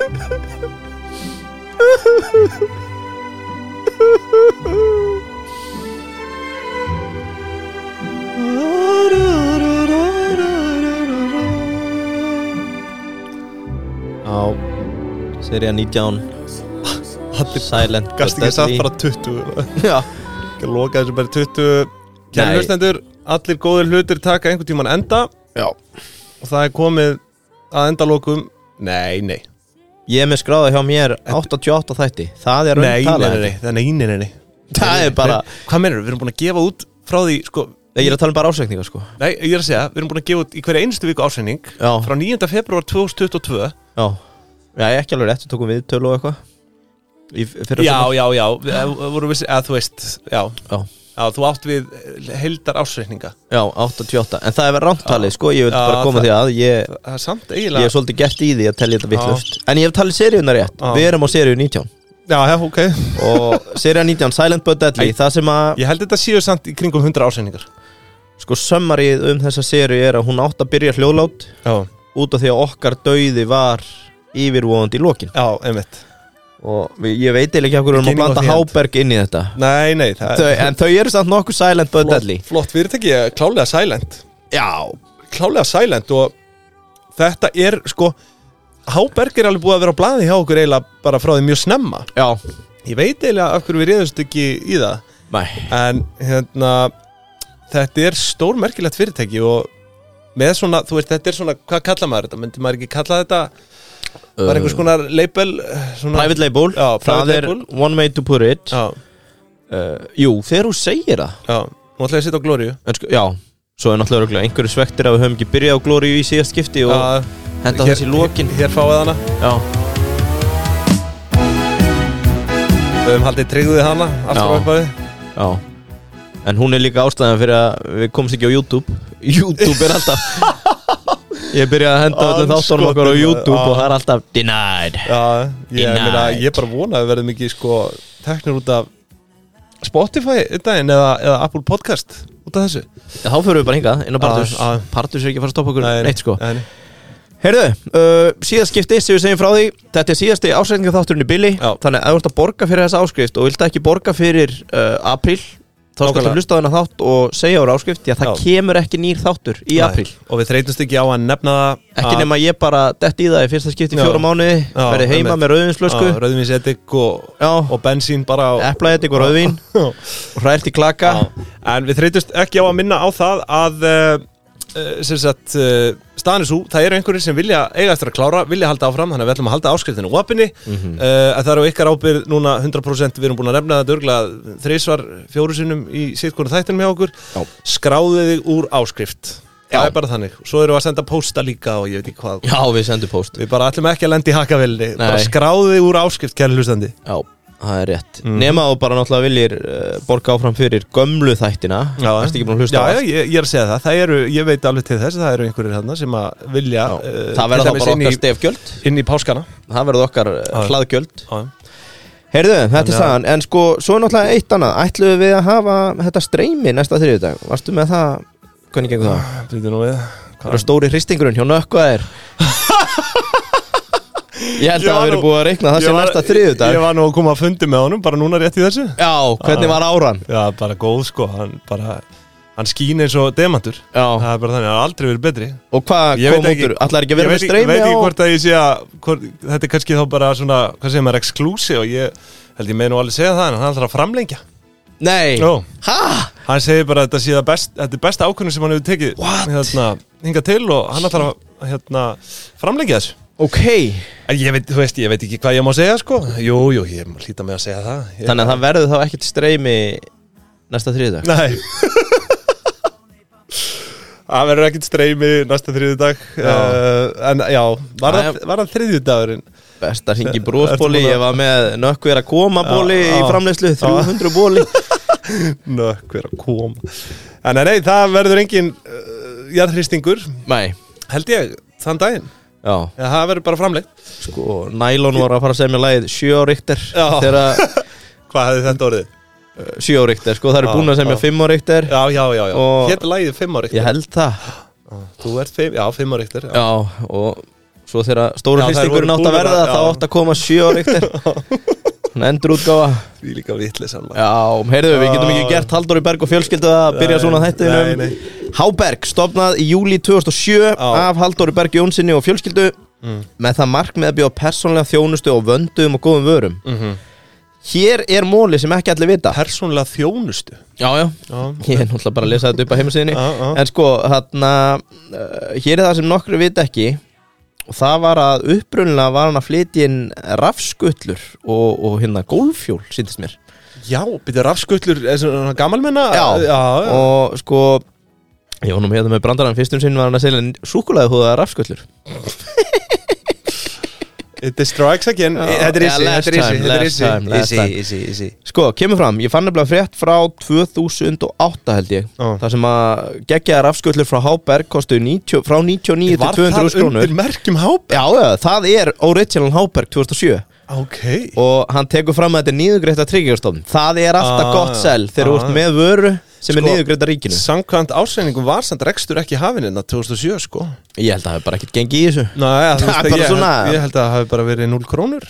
Já, sería 19 Silent Gast ekki satt bara 20 Já, Ekki loka þessu bara 20 Kennlustendur, allir góðir hlutir taka einhvern tímann enda já. Og það komið að endalokum Nei Ég er með skráða hjá mér 88 þætti. Það er rauntalega. Nei Það er bara Hvað meinarðu? Við erum búin að gefa út frá því sko Ég er að tala bara ásreikninga sko. Nei, ég er að segja, við erum búin að gefa út í hverja einstu viku ásreikning Já. Frá 9. febrúar 2022 Já, ég ekki alveg rétt. Við tókum viðtölu og eitthvað Já Við vorum við, þú veist Já, þú átt við heildar ásreikninga Já, 88. En það er verið rántalið sko. Ég vildi bara koma því að ég er samt eiginlega Ég er svolítið gert í því að telja þetta vitlaust. En ég hef talið seríuna rétt. Við erum á seríu 19 Já, ok Og seríu 19, Silent but Deadly. Það sem að Ég held þetta séu samt í kringum 100 ásreiningar Sko summarið þessa seríu er að hún átt að byrja hljóðlát út af því að okkar dauði var yfirvofandi í lokin. Já, einmitt. Og ég veit ekki hvað við erum að blanda Háberg inn í þetta. Nei, en þau eru samt nokkuð Silent but Deadly. Flott fyrirtæki, klálega silent. Já, klálega silent og þetta er sko Háberg er alveg búið að vera á blaði hjá okkur eiginlega bara frá því mjög snemma. Já. Ég veit eiginlega af hverju við réðumst ekki í það. Nei. En þetta er stórmerkilegt fyrirtæki og með svona, þú veist, þetta er svona, hvað kalla maður þetta? Myndi maður ekki kalla þetta bara einhvers konar label svona, private label. Já, það er one way to put it. Já. Jú, þegar þú segir það. Já, nú ætla ég að setja á Glóríu. Já, svo er náttúrulega einhverju svektir að við höfum ekki byrjað á Glóríu í síðast skipti og henda þessi lokin. Hér fáið hana. Já. Við höfum haldið tryggðið hana aftur á upphafi. Já. En hún er líka ástæðan fyrir að við komumst ekki á YouTube. YouTube er alltaf Ég byrjaði að henda öllum þáttunum okkar á YouTube og það er alltaf denied. Já, ég bara vona að við verðum ekki sko teknir út af Spotify daginn eða Apple Podcast út af þessu. Þá förum við bara hingað inn á Partus. Partus er ekki að fara að stoppa okkur neitt sko. Nei. Heyrðu, síðast skipti sem við segjum frá því. Þetta er síðasti áskriftingarþátturinn í bili. Þannig að ef þú ert að borga fyrir þessa áskrift og vilt ekki borga fyrir apríl, þá skal það hlusta á þennan þátt og segja úr áskrift. Já, það kemur ekki nýr þáttur í apríl. Og við þreytumst ekki á að nefna það ekki nema ég bara dett í það í fyrsta skipti í 4 mánuði. Verði heima með rauðvínsflösku. Rauðvínsedik og bensín bara eplaedik og rauðvín og hrært í klaka. En við þreytumst ekki á að minna á það að staðan er svo, það eru einhverjir sem vilja eiga eftir að klára, vilja halda áfram, þannig að við ætlum að halda áskriftinni opinni. Að það eru ykkar ábyrgð núna 100%, við erum búin að nefna þetta örgulega 3-4 sinnum í sittkonu þættinum hjá okkur. Skráðu þig úr áskrift. Það er bara þannig. Svo erum við að senda pósta líka og ég veit ekki hvað. Já, við sendum póst. Við bara ætlum ekki að lenda í hakavilni, bara skráðu þig úr áskrift, kæri hlustandi. Já. Það er rétt. Nema og bara náttúrulega viljir borga áfram fyrir gömlu þættina. Já, ekki búin að hlusta á það. Já, ég er að segja það. Það eru, ég veit alveg til þess að það eru einhverjir hérna sem að vilja það verður þá bara okkar stefgjöld inn í páskana. Það verður okkar hlaðgjöld. Heyrðu, þetta er sagan. En sko, svo er náttúrulega eitt annað. Ætluðu við að hafa þetta streymi næsta þriðjudag. Varstu með það? Hvernig gengur það? Býtu nú við. Það er stóri hristingurinn hjá Nökkvaðir. Ég held að það verið búið að reikna það sem næsta þriðjudag. Ég var nú að koma að fundi með honum bara núna rétt í þessu. Já, hvernig var áran? Já, bara góð sko, hann skín eins og demantur. Já. Það er bara þannig, hann har aldrei verið betri. Og hvað kom út úr? Ætlar ekki að vera með streymi á? Ég veit ekki hvort að ég sé að þetta er kannski þá bara svona, hvað segir maður, exclusive og ég held ég með nú alveg segja það en hann ætlar að framlengja. Nei. Hæ? Hann segir bara að þetta er besta ákvörðun sem hann hefur tekið hingað til og hann ætlar að framlengja þessu. Ok. En ég veit ekki hvað ég má segja sko. Jú, ég má hlýta með að segja það. Þannig að það verður þá ekkert streymi næsta þriðjudag. Nei. Það verður ekkert streymi næsta þriðjudag. En já, var það þriðjudagurinn? Best að hringi brósbóli. Ég var með Nökkver að koma bóli í framleiðslu, 300 bóli. Nökkver að koma. En nei, það verður engin jarðhristingur. Nei. Held ég, þann daginn. Já, það verður bara framleitt. Sko, Nylon var að fara að semja lagið 7 á Richter. Hvað hefði þetta orðið? 7 á Richter, sko, það eru búin að semja 5 á Richter. Já. Hér er lagið 5 á Richter. Ég held það. Þú ert 5 á Richter. Já, og Svo þegar stóru hristingurinn átt að verða þá átt að koma 7 á Richter endur útgáfa Því líka vitleisan Já, heyrðu, við getum ekki gert Halldóri Berg og fjölskyldu að byrja svona þættinum Háberg, stofnað í júlí 2007 af Halldóri Berg Jónssoni og fjölskyldu með það markmið að bjóða persónlega þjónustu og vönduðum og góðum vörum Hér móli sem ekki allir vita Persónlega þjónustu Já, ég náttúrulega bara að lesa þetta upp á heimasíðunni En sko, hér það sem nokkru vita ekki Og það var að upprunalega var hann að flytja inn rafskutlur og hérna gólfjól, sýndist mér Já, byrja rafskutlur, svona gamalmenna Já, og sko Ég var nú með með brandarann fyrstum sinn var hann að selja súkkulaði húða rafskutlur It strikes again Þetta er easy Sko, kemur fram, ég fann nefnilega frétt frá 2008 held ég Það sem að geggjaðar rafskullur frá Háberg kostuðu frá 99 til 200 krónur Var það undir merkjum Háberg? Já, það er original Háberg 2007 Og hann tekur fram að þetta er niðurgreitt af Tryggingastofnun Það er alltaf gott sel þegar þú ert með vöru sem er niðurgreitt af ríkinu Samkvæmt ásreyningum var samt rekstur ekki hafinn innan 2007 sko Ég held að það hefur bara ekkert gengið í þessu Ég held að það hefur bara verið 0 krónur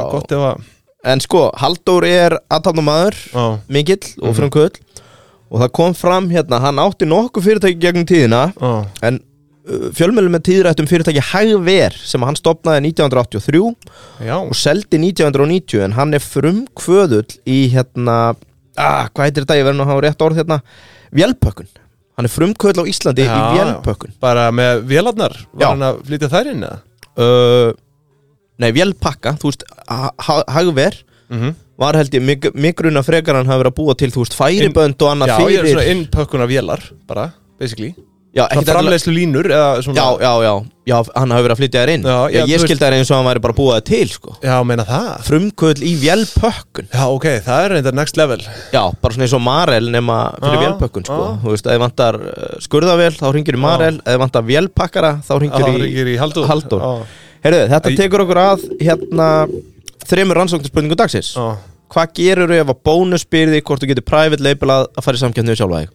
En sko, Halldór er aðtapnamaður mikill og frumkvöld Og það kom fram hérna, hann átti nokkuð fyrirtæki gegnum tíðina En fjölmiðlum með tíðrættum fyrirtæki Hægver sem hann stofnaði 1983 og seldi 1990 En hann er frumkvöðull í hérna hvað heitir þetta, ég verður nú að hafa rétt orð hérna Vélpökkun, hann er frumkvöðl á Íslandi í vélpökkun Bara með vélarnar, var hann að flytja þær inn eða? Nei, vélpakka, þú veist, Hægver var held ég, mig grunna frekar hann hafa verið að búa til, þú veist, færibönd og annað fyrir Já, ég er svona innpökkun af vélar, bara, basically Já, framleiðslu línur eða svona Já, hann hafi verið að flytja þær inn Ég skildi þær eins og hann væri bara búið til sko. Já, meina það Frumkvöðl í vélpökkun Já, ok, það er reyndar next level Já, bara svona eins og Marel nema fyrir vélpökkun sko. Þú veist, ef vantar skurðavél þá hringir í Marel Ef vantar vélpakkara þá hringir í Halldór Heyrðu, þetta tekur okkur að hérna 3 rannsóknarspurningum dagsins Hvað gerur ef að bónusbyrði hvort þú getur private label að fara í samkeppni við sjálfa þig?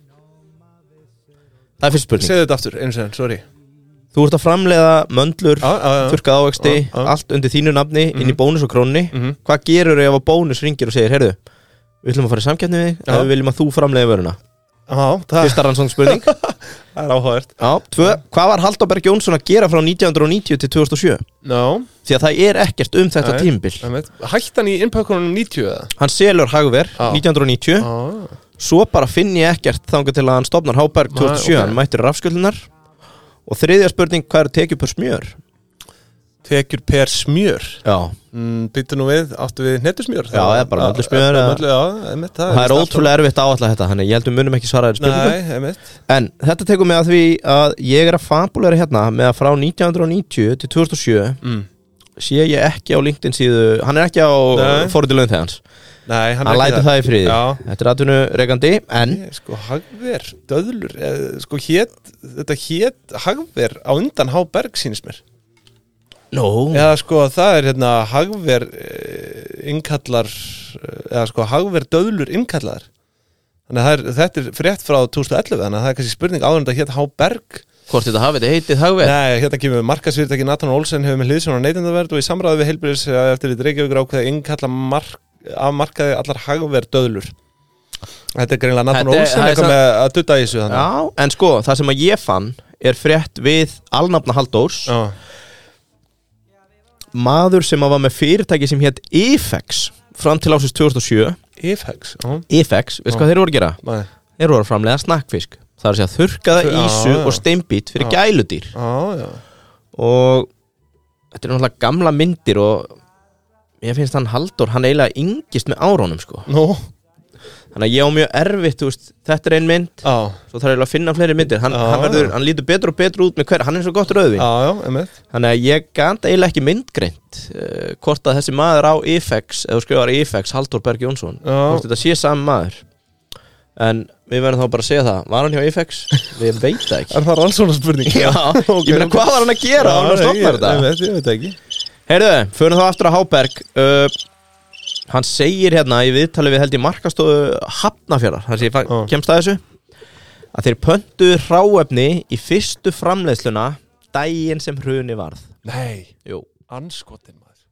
Það er fyrst spurning Segðu þetta aftur, einu sen, sorry Þú ert að framleiða möndlur, þurrkað ávexti Allt undir þínu nafni, inn í bónus og krónni Hvað gerur ef að bónus ringir og segir Heyrðu, við ætlum að fara í samkeppni við þig Ef við viljum að þú framleiði vöruna Fyrsta rannsóknarspurning Það er áhugavert 2. Hvað var Halldór Berg Jónsson að gera frá 1990 til 2007? Því að það er ekkert þetta tímabil Hætti hann í innpökkunum 90 eða? Hann selur Hægver 1990 Svo bara finn ég ekkert þangað til að hann stofnar Háberg 2007 Hann mættir rafskullunar Og 3. spurning, hvað tekjur per smjör? Tekjur per smjör? Já Byttu nú við, áttu við hnetusmjör? Já, bara öllu smjör Það er ótrúlega erfitt að áætla þetta Þannig ég held munum ekki svara þér spurningum En þetta tekur mig að því að ég er að fabulera hérna með að frá 1990 til 2007 sé ég ekki á LinkedIn síðu Hann er ekki á forriðilögn þegans Nei, hann lætur það í friði Þetta er atvinnurekandi en sko Hægver, döðlur sko þetta hét Hægver á undan Háberg sýnist mér eða sko það er hérna Hægver innkallar eða sko Hægver döðlur innkallar þannig að þetta er frétt frá 2011 þannig að það er kannski spurning áður en þetta hét Háberg Hvort þetta hafið þetta heitið Hægver? Nei, hérna kemur markaðsfyrirtæki Nathan Olsen hefur með hliðsjón á neytendavernd og í samráði við heilbrigðis eftir við Reykjavíkur ákveða innkalla afmarkaði allar Hægver döðlur Þetta er greinlega Nathan Olsen eitthvað með að dutta í þessu Já, en sko, það sem að ég fann er frétt við alnafna Halldórs Maður sem var með fyrirtæki sem hét Ifex fram til ásins 2007 Ifex, veistu hvað þeir voru að gera? Nei. Þeir voru að framleiða snakkfisk Það er að segja þurrkaða ísu og steinbít fyrir gæludýr Og þetta er náttúrulega gamla myndir og ég finnst hann Halldór, hann eiginlega yngist með árunum sko Þannig að ég á mjög erfitt, þú veist, þetta er ein mynd Svo þarf ég að finna fleiri myndir Hann lítur betur og betur út með hver, hann er svo gott rauðvín Þannig að ég gæti eiginlega ekki myndgreint Hvort að þessi maður á Ifex, eða skrifar Ifex, Halldór Berg Jónsson Hvort þetta sé saman maður En við verðum þá bara að segja það Var hann hjá Ifex? Við veit það ekki Er það rannsóknarspurning? Já, ég meina hvað var hann að gera? Hann var að stoppa þetta Ég veit ekki Heyrðu, förum þá aftur á Háberg Hann segir hérna í viðtali við held í markastofu Hafnarfjarðar Þannig að ég kemst að þessu Að þeir pöntuðu hráefni í fyrstu framleiðsluna Daginn sem hruni varð Nei, Jú, anskotin maður